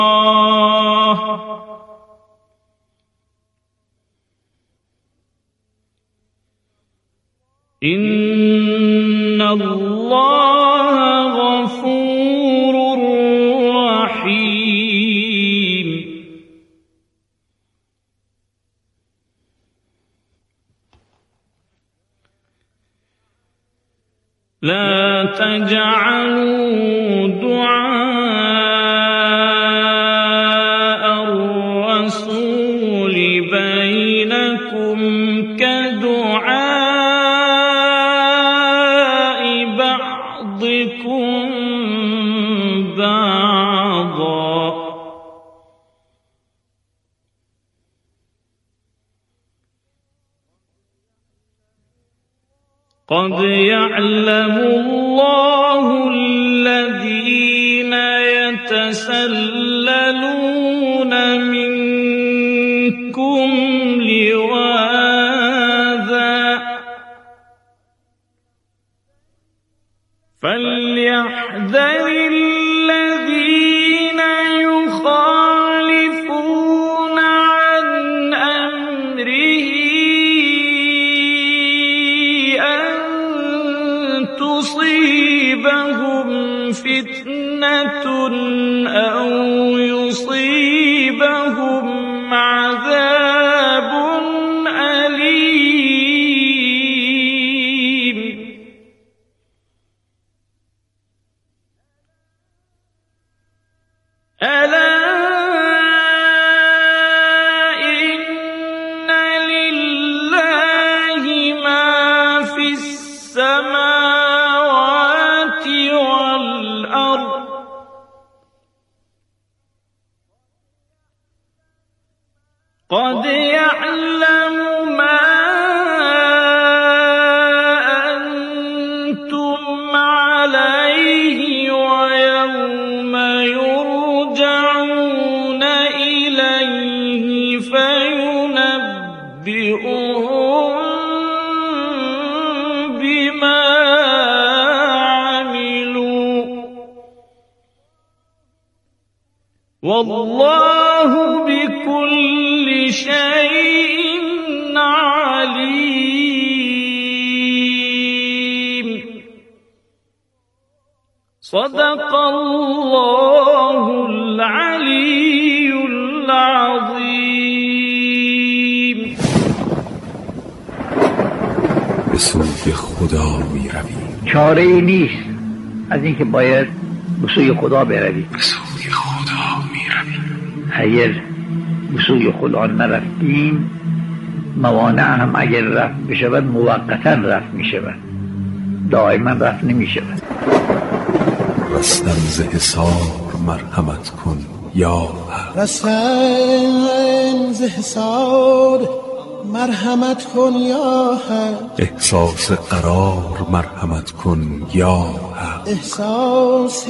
إن الله غفور رحيم. لا تجعلوا دعاء الرسول بينكم كدعاء بعضكم بعضا. قد يعلم الله الذين يتسللون منكم لواذا فليحذر الذين يخالفون عن أمره أن تصيبهم فتنة أو يصيبهم عذاب أليم. ألا إن لله ما في السماوات والأرض قد يعلم ما أنتم عليه ويوم يرجعون إليه فينبئهم بما عملوا والله بكل شيء عليم. صدق الله العلي العظیم. به سوی خدا می رویم. چاره ای نیست از اینکه باید به سوی خدا برویم. به سوی خدا می رویم. اگر به سوی خدا نرفتیم موانع هم اگر رفت بشود موقتا رفت می شود، دائما رفت نمی شود. رستم ز حصار مرحمت کن یا حق. رستم ز حصار مرحمت کن یا حق. احساس قرار مرحمت کن یا حق. احساس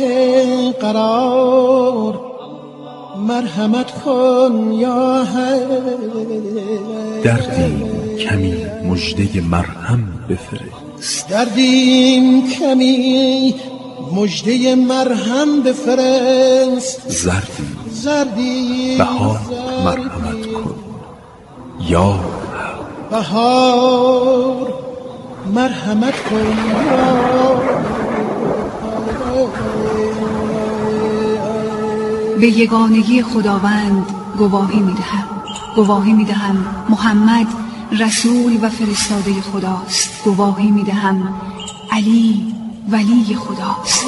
قرار مرحمت کن یا حق. دردیم کمی مژده مرهم بفرست. دردیم کمی مژده مرهم بفرست. زردی بهار مرحمت کن یا حق. بهار مرحمت کن یا به یگانگی خداوند گواهی میدهم محمد رسول و فرستاده خداست. گواهی میدهم علی ولی خداست.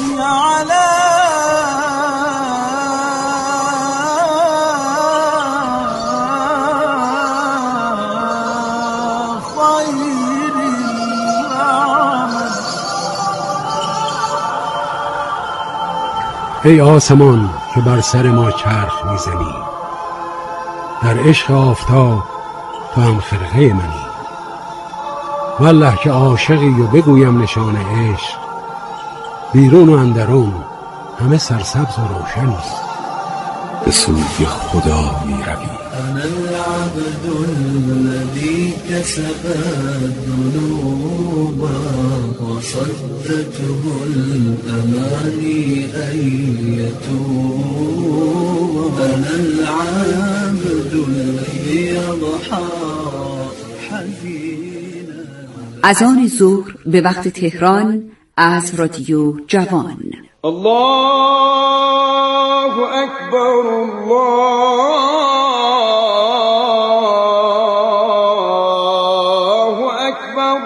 ای آسمان که بر سر ما چرخ میزنی، در عشق آفتاب تو هم خرقه منی. والله که عاشقی و بگویم نشان عشق، بیرون و اندرون همه سرسبز و روشنی. به سوی خدا می رویم. أنا العبد الذي كسب الذنوب وصدته الأماني أن يتوب. أنا العبد الذي يضحى حزينا. اذان ظهر به وقت تهران از رادیو جوان. الله اکبر، الله اکبر.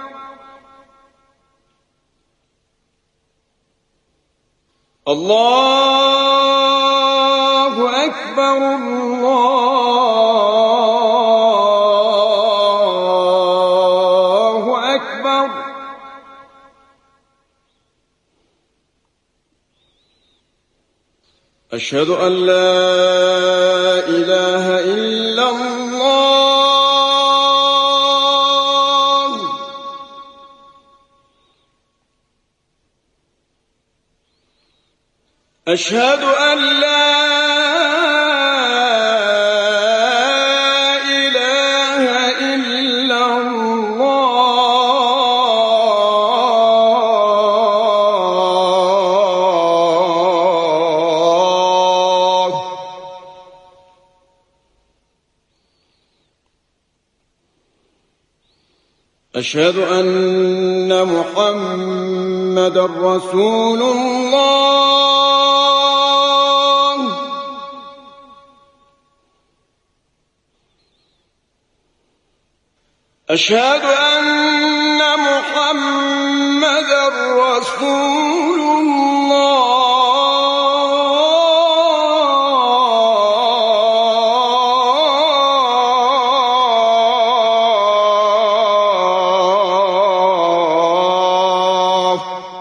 الله اکبر، الله اکبر. أشهد أن لا إله إلا الله. أشهد أن لا إله إلا الله. أشهد أن محمد رسول الله. أشهد أن محمد رسول الله.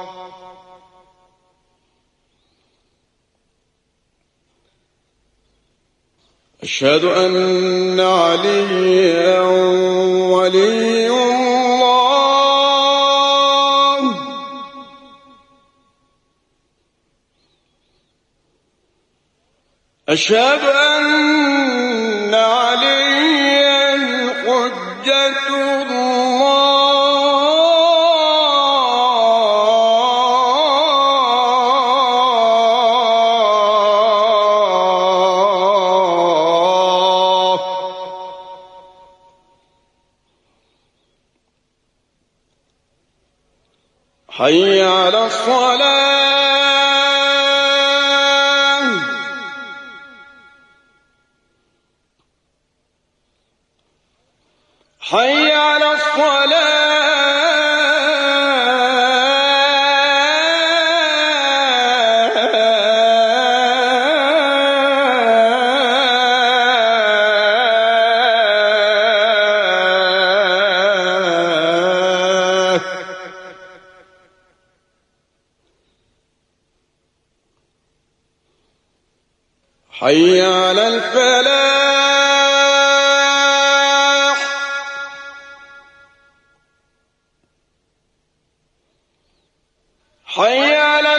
أشهد أن عليا ولي الله. أشهد أن عليا حجة الله. حي على الصلاة. حي على الصلاة. حي على الفلاح. حي على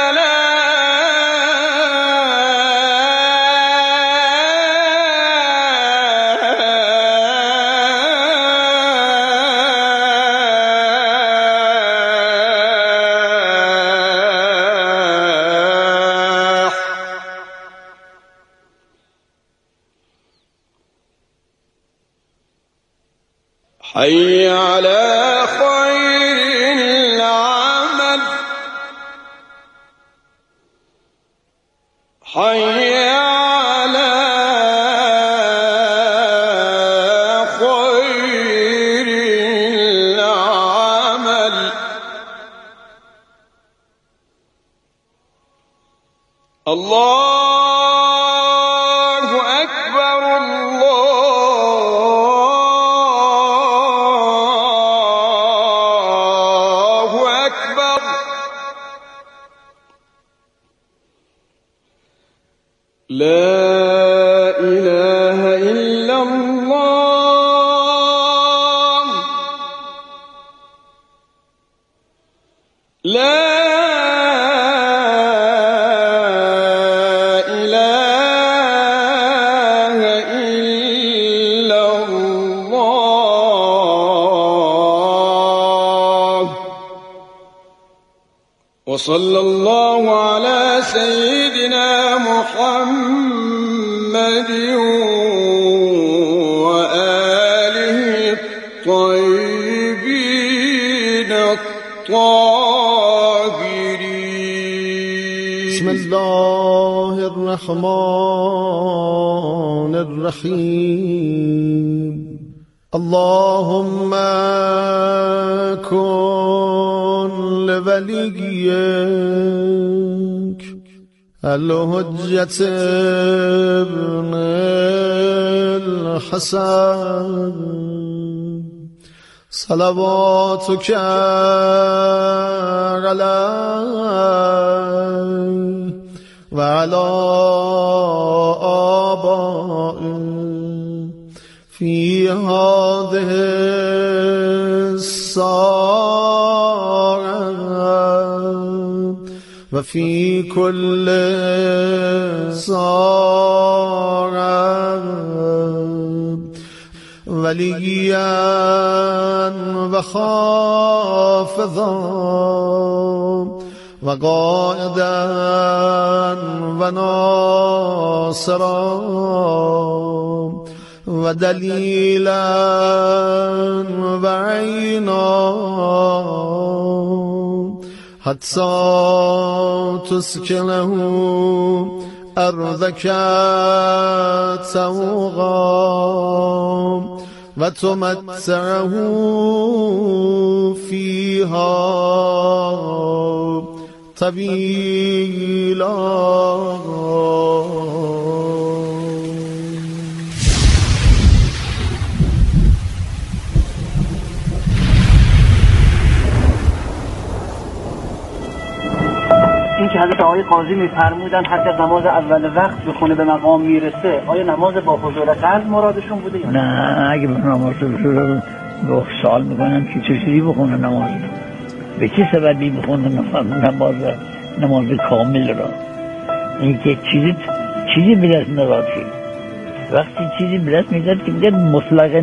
الفلاح. حي على خير العمل. حي على خير العمل. الله أكبر، الله أكبر. لا إله إلا الله. لا إله إلا وصلى الله على سيدنا محمد وآله الطيبين الطاهرين. بسم الله الرحمن الرحيم. اللهم كن لوليك الحجة ابن الحسن صلواتك عليه وعلى آبائه في هذه الساعة وفي كل ساعة وليا وخافضا وقائدا وناصرا ودليلا وعينا حتى تسكنه أرضك توغا وتمتعه فيها طويلا. این که حضرت آقای قاضی می‌فرمودن حتی نماز اول وقت بخونه به مقام میرسه، آیا نماز با حضور قلب مرادشون بوده یا نه؟ اگه به نماز بخونه با سوال میکنم که چجوری بخونه نماز، به چه سببی بخونه نماز کامل را. این که چیزی برس نراتید، وقتی چیزی برس میداد که میگه مطلق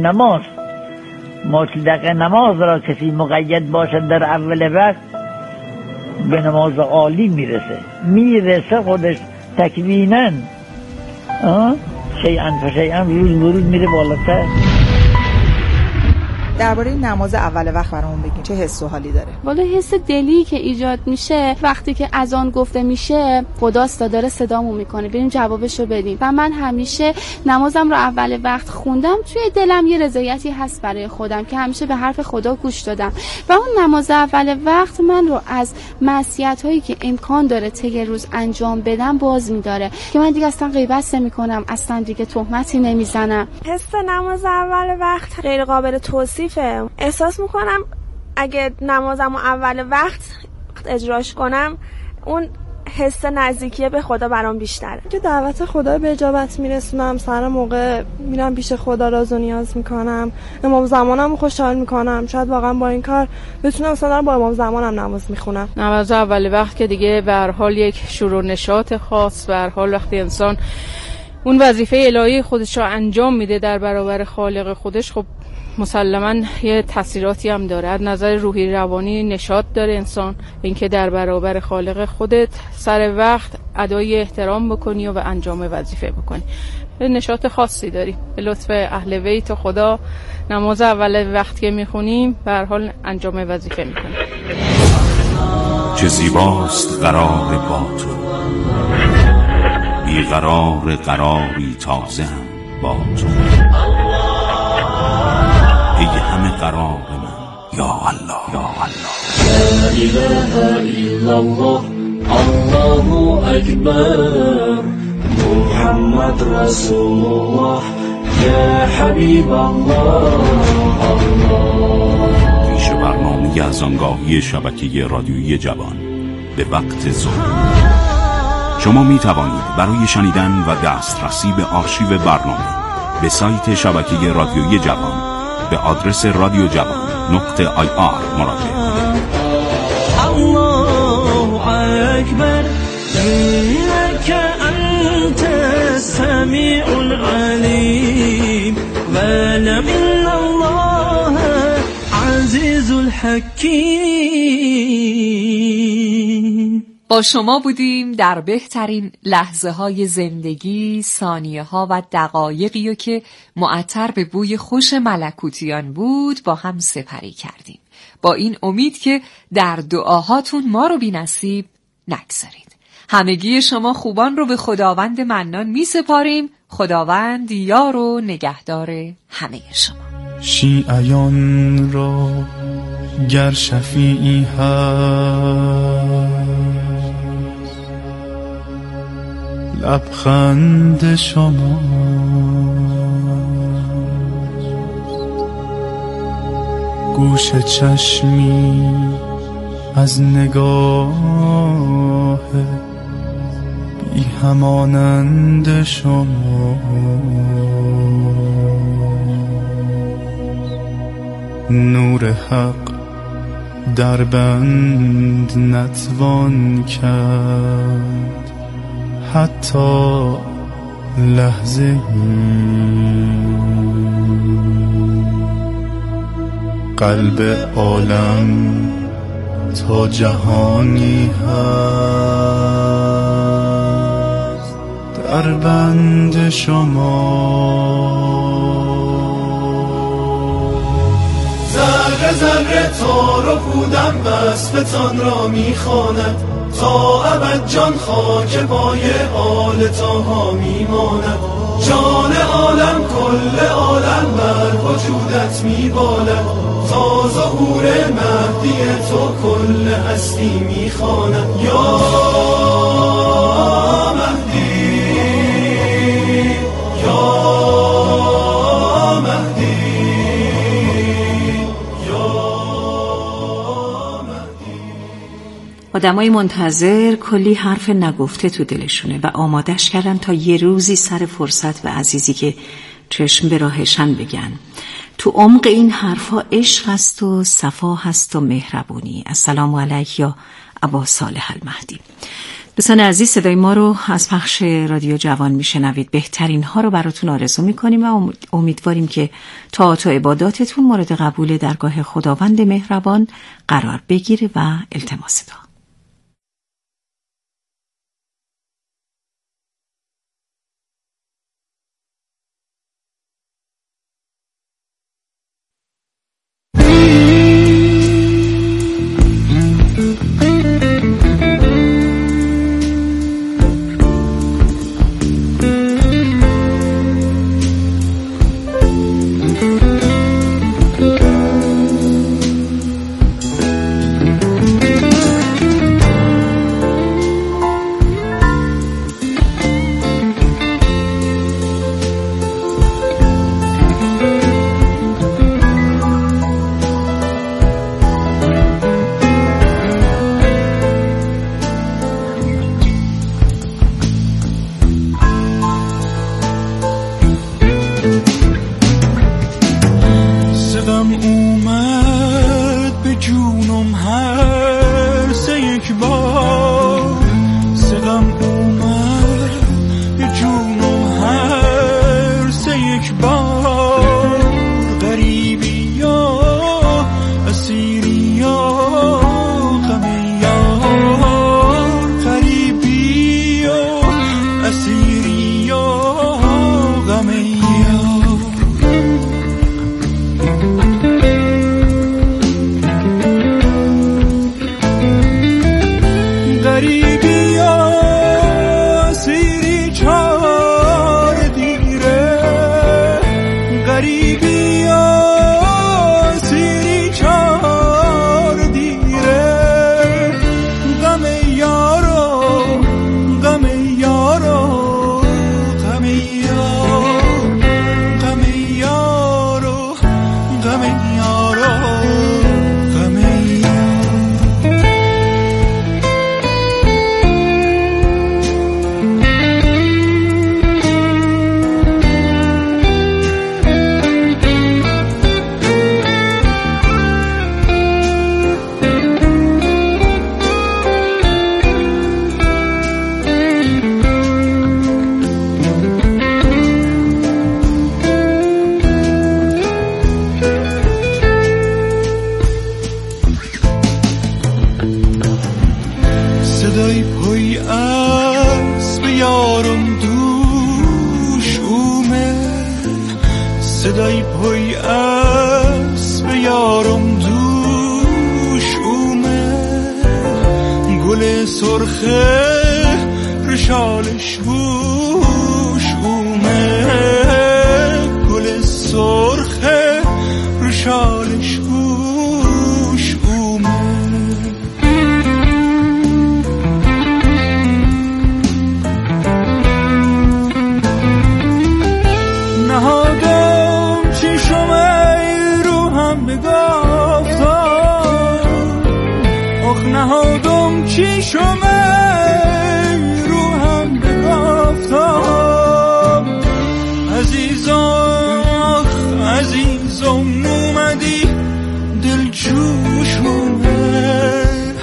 نماز را کسی مقید باشد در اول وقت به نماز عالی میرسه خودش تکویناً، شیئا فشیئا روز برود میره بالاتر. درباره نماز اول وقت برامون بگین چه حس و حالی داره؟ والا حس دلی که ایجاد میشه وقتی که اذان گفته میشه خداست داره صدامو میکنه، بریم جوابشو بدیم. و من همیشه نمازم رو اول وقت خوندم، توی دلم یه رضایتی هست برای خودم که همیشه به حرف خدا گوش دادم و اون نماز اول وقت من رو از معصیت هایی که امکان داره طی روز انجام بدم باز میداره که من دیگه اصلا غیبت نمیکنم، اصلا دیگه تهمتی نمیزنم. حس نماز اول وقت غیر قابل توصیفه. احساس میکنم اگه نمازمو اول وقت اجراش کنم اون حس نزدیکی به خدا برام بیشتره. که دعوت خدا به اجابت میرسونم، سر موقع میرم پیش خدا راز و نیاز میکنم، امام زمانم خوشحال میکنم. شاید واقعا با این کار بتونم مثلا با امام زمانم نماز میخونم. نماز اول وقت که دیگه به هر حال یک شروع نشاط خاص، به هر حال وقتی انسان اون وظیفه الهی خودش رو انجام میده در برابر خالق خودش، خب مسلماً یه تاثیراتی هم داره. از نظر روحی روانی نشاط داره انسان، اینکه در برابر خالق خودت سر وقت ادای احترام بکنی و انجام وظیفه بکنی. نشاط خاصی داری. به لطف اهل بیت و خدا نماز اول وقت که میخونیم به هر حال انجام وظیفه میکنیم. چه زیباست قرار با تو، بی قراری تازه هم با تو، ای همه قرار من یا الله یا الله. لا اله الا الله الله اکبر محمد رسول الله یا حبیب الله الله. پیش برنامه از آنگاهی شبکه رادیویی جوان به وقت ظهر شما می توانید برای شنیدن و دسترسی به آرشیو برنامه به سایت شبکه رادیویی جوان به آدرس radiojabaan.ir مراجعه کنید. الله اکبر انک انت السمیع العلیم و لم الله عزیز الحکیم. با شما بودیم در بهترین لحظه های زندگی، ثانیه ها و دقایقی که معطر به بوی خوش ملکوتیان بود با هم سپری کردیم، با این امید که در دعاهاتون ما رو بی‌نصیب نگذارید. همگی شما خوبان رو به خداوند منان می سپاریم. خداوند یار و نگهدار همه شما. شیعیان را گر شفیعی هست، لبخند شما گوش چشمی از نگاه بی همانند شما، نور حق در بند نتوان کرد حتی لحظه قلب عالم تا جهانی هست در بند شما. ذره ذره تار و پودم وصفتان را میخواند، تا ابد جان خاک پای آل طاها میماند. جان عالم کل عالم بر وجودت میبالد، تا ظهور مهدی تو کل هستی میخواند. یا مهدی یا آدمای منتظر کلی حرف نگفته تو دلشونه و آمادش کردن تا یه روزی سر فرصت و عزیزی که چشم به راهشن بگن. تو عمق این حرفا عشق هست و صفا هست و مهربونی. السلام علیک یا ابا صالح المهدی. دوستان عزیز، صدای ما رو از پخش رادیو جوان میشنوید. بهترین ها رو براتون آرزو میکنیم و امیدواریم که طاعات و عباداتتون مورد قبول درگاه خداوند مهربان قرار بگیره و التماس دعا. صدای پوی از به یارم دوش اومد، گل سرخه رشالش بوش اومد، گل سرخه رشالش بوش اومد. نهادم چشم رو هم بگفتم، آخ نهادم چشم رو هم بگفتم، عزیزم آخ عزیزم اومدی دل جوش اومد.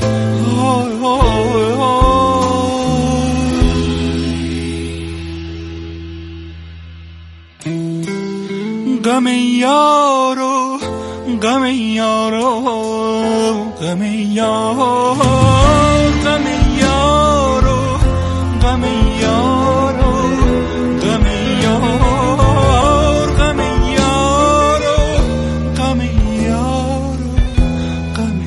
غم یارو غم یارو غم یارو غم یارو غم یارو غم یارو غم یارو غم یارو غم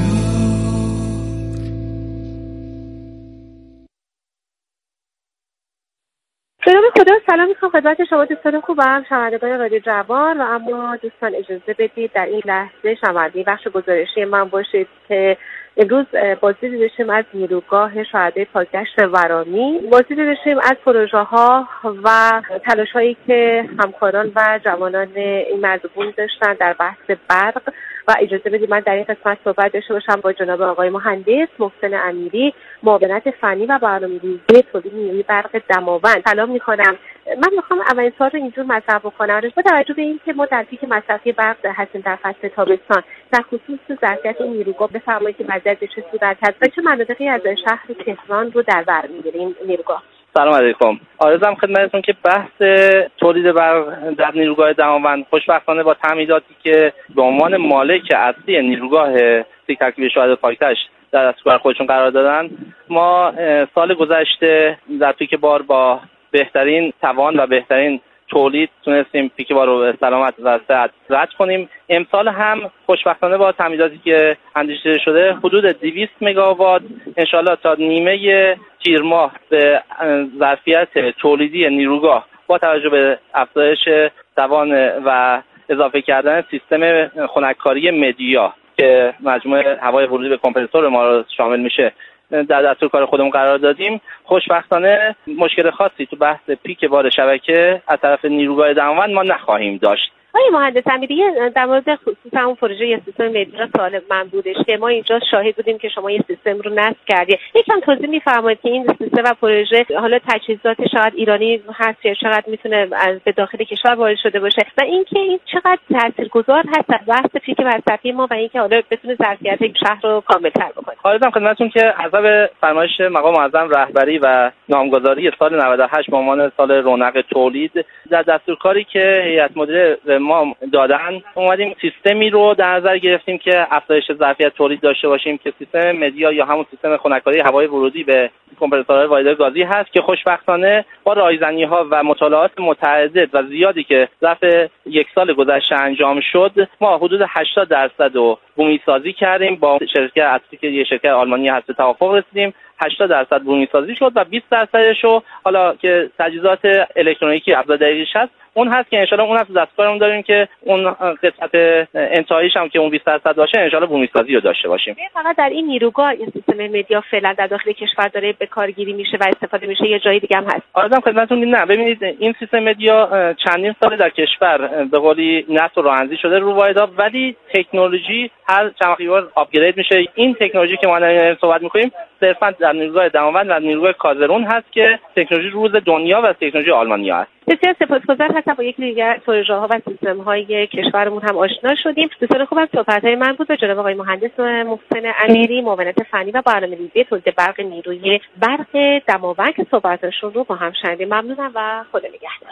سلام خدا، سلام میخوام خدمت شما دوستان خوبم شنوندگان رادیو جوان. و اما دوستان اجازه بدید در این لحظه شنونده بخش گزارشی من باشید که امروز بازدید داشتیم از نیروگاه شهدای پاکدشت ورامین. بازدید داشتیم از پروژه ها و تلاش هایی که همکاران و جوانان این مرزبون داشتن در بحث برق. و اجازه بدید من در این قسمت صحبت داشته باشم با جناب آقای مهندس محسن امیری، معاونت فنی و برنامه‌ریزی تولید نیروی برق دماوند. سلام می‌کنم. من می‌خوام اولین سوال رو اینجور مطرح بکنم با توجه به اینکه ما در پیک مصرفی برق هستیم در فصل تابستان، در خصوص ظرفیت این نیروگاه بفرمایید که وضعیت چه صورت هست و چه مناطقی از شهر تهران رو در بر می‌گیره این نیروگاه؟ سلام علیکم. آرزوام خدمتتون که بحث تولید برق در نیروگاه دماوند خوشبختانه با تامیناتی که به عنوان مالک اصلی نیروگاه سیک ترکیبی شهدای پاکدشت در دستور خودشون قرار دادن، ما سال گذشته در پیک بار با بهترین توان و بهترین تولید تونستیم پیک بار رو سلامت و صحت رد کنیم. امسال هم خوشبختانه با تامیناتی که اندیشیده شده حدود 200 مگاوات انشالله تا نیمه تیر ماه به ظرفیت تولیدی نیروگاه با توجه به افزایش توان و اضافه کردن سیستم خنککاری مدیا که مجموعه هوای ورودی به کمپرسور ما رو شامل میشه در دستور کار خودمون قرار دادیم. خوشبختانه مشکل خاصی تو بحث پیک بار شبکه از طرف نیروگاه دماوند ما نخواهیم داشت. آقای مهندس امیری، در مورد خصوصا اون پروژه یه سیستم مدیا سوال من بودش که ما اینجا شاهد بودیم که شما یه سیستم رو نصب کردید. یکم توضیح می‌فرمایید که این سیستم و پروژه حالا تجهیزات شاید ایرانی هست یا چقدر میتونه از به داخل کشور وارد شده باشه و اینکه این چقدر تاثیرگذار هست در بحث پیک مصرفی ما و اینکه حالا بتونه ظرفیت شهر رو کامل‌تر بکنه. عرضم خدمتتون که حسب فرمایش مقام معظم رهبری و نامگذاری سال 98 به عنوان سال رونق تولید در دستورکاری که هیئت مدیره ما دادن اومدیم سیستمی رو در نظر گرفتیم که افزایش ظرفیت تولید داشته باشیم که سیستم مدیا یا همون سیستم خنککاری هوای ورودی به کمپرسورهای واحدهای گازی هست که خوشبختانه با رایزنی‌ها و مطالعات متعدد و زیادی که ظرف یک سال گذشته انجام شد ما حدود 80% رو بومی سازی کردیم. با شرکت اصلی که یه شرکت آلمانی هست توافق رسیدیم 80% بومی سازی شد و 20% رو حالا که تجهیزات الکترونیکی ابزار دقیقش هست اون هست که انشالله اون هست دستکارمون داریم که اون قسمت انتهاییش هم که اون 20% باشه انشالله بومی سازی رو داشته باشیم. فقط در این نیروگاه این سیستم مدیا فعلا در داخل کشور داره به کارگیری میشه و استفاده میشه یا جای دیگه هم هست؟ عرضم خدمتتون نه، ببینید این سیستم مدیا چندین سال در کشور به قولی نصب و راه‌اندازی شده رو واحدها، ولی تکنولوژی هر چند وقت آپگرید میشه. این تکنولوژی که ما الان صحبت می‌کنیم صرفا در نیروگاه دماوند و نیروگاه کازرون هست که تکنولوژی روز دنیا و تکنولوژی آلمانیا است. بسیار سپاسگزار هستم. با یکی دیگر پروژه‌ها و سیستم‌های کشورمون هم آشنا شدیم. دوستان خوبم صحبت‌های من بود با جناب آقای مهندس محسن امیری، معاونت فنی و برنامه‌ریزی تولید برق نیروی برق دماوند که صحبتاشون رو با هم شنیدیم. ممنونم و خدا نگهدار.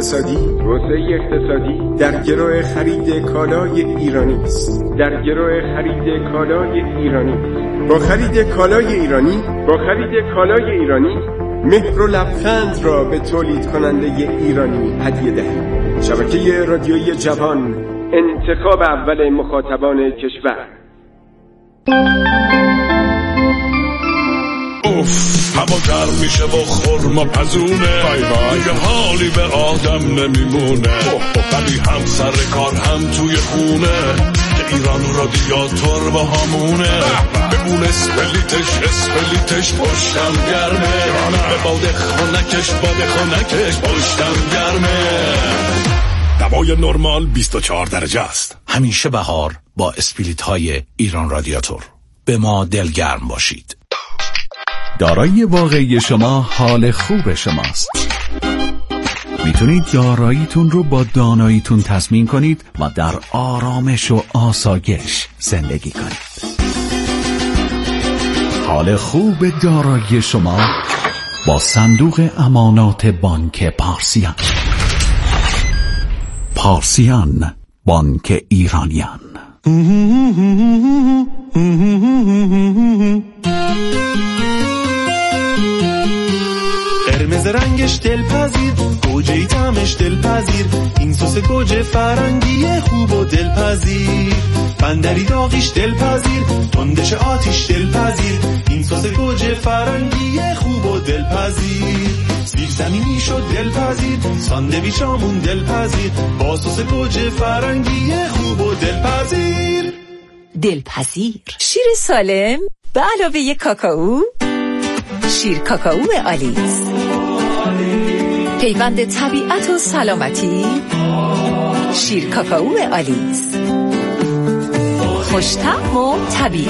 اقتصادی در گرو خرید کالای ایرانی است. با خرید کالای ایرانی مهر و لبخند را به تولید کننده ایرانی هدیه دهید. شبکه رادیویی جوان، انتخاب اول مخاطبان کشور. هوا گرم میشه و خرما پزونه، دیگه حالی به آدم نمیمونه، ولی هم سر کار هم توی خونه که ایران رادیاتور با همونه. به اون اسپلیتش پشتم گرمه، به باد خونکش پشتم گرمه. دوای نرمال 24 درجه است. همیشه بهار با اسپلیت های ایران رادیاتور. به ما دلگرم باشید. دارایی واقعی شما حال خوب شماست. میتونید داراییتون رو با داناییتون تضمین کنید و در آرامش و آسایش زندگی کنید. حال خوب دارایی شما با صندوق امانات بانک پارسیان، بانک ایرانیان. قرمز رنگش دلپذیر، گوجه طعمش دلپذیر، این سس گوجه فرنگی خوب و دلپذیر. بندری داغیش دلپذیر، تندش آتیش دلپذیر، این سس گوجه فرنگی خوب و دلپذیر. سیب زمینی شد دلپذیر، ساندویچامون دلپذیر، با سس گوجه فرنگی خوب و دلپذیر. شیر سالم به علاوه کاکائو، شیر کاکائو آلیس، پیوند طبیعت و سلامتی. شیر کاکائو آلیس، خوش‌طعم و طبیعی.